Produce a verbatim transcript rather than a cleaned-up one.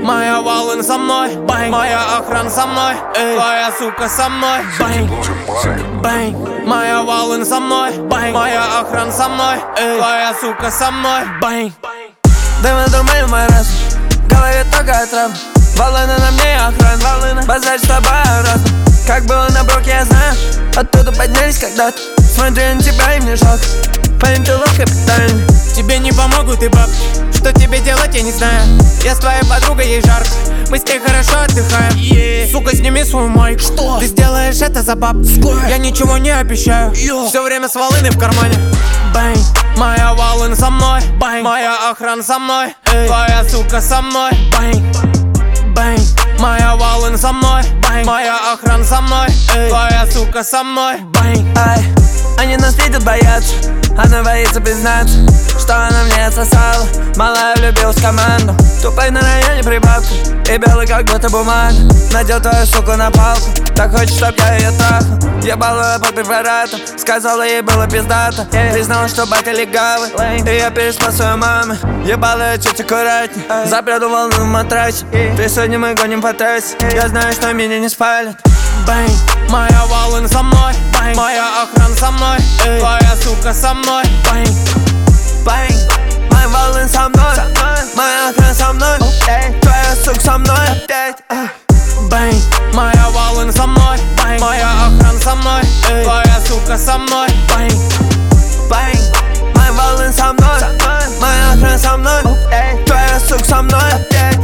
моя волын со мной, бэнг, моя охрана со мной, эй, твоя сука со мной, бэнг, бэнг, моя волын со мной, бэнг, моя охрана со мной, эй, твоя сука со мной, бэнг. Дым и дурман в мой раз, говорит только отрав. Волыны на мне охрана, волыны, базарь с тобой разно. Как было на броке, я знаю, оттуда поднялись когда-то. Смотрю на тебя и мне жалко, парень, ты лох капитальный. Тебе не помогут и бабки, что тебе делать, я не знаю. Я с твоей подругой, ей жарко, мы с ней хорошо отдыхаем, yeah. Сука, сними свою майку, что? Ты сделаешь это за бабки, я ничего не обещаю, Yo. Все время с волыной в кармане. Бэнг, моя волына со мной, бэнг, моя охрана со мной, эй, твоя сука со мной, бэнг, бэнг, моя волына со мной, бэнг, моя охрана со мной, эй, твоя сука со мной, бэнг. Ай, они нас видят, боятся, она боится признаться, что она мне отсосала. Малая влюбилась в команду, тупой на районе прибавка и белый как будто бумага. Надел твою суку на палку, так хочет, чтоб я ее трахал. Ебал ее под препаратом, сказала ей было пиздато. Признала, что батя легавый, и я переспал свою маму. Ебал ее чуть аккуратней, запряду волну в матрасе. Ты сегодня мы гоним по трассе, я знаю, что меня не спалят. Бэнг, моя волына со мной, бэнг, моя охрана со мной, эй, твоя сука со мной, бэнг, бэнг, моя волына со мной, моя охрана со мной, твоя сука со мной опять. Бэнг, моя волына со мной, бэнг, моя охрана со мной, эй, твоя сука со мной, бэнг, бэнг, моя волына со мной, моя охрана со мной, твоя сука со мной опять.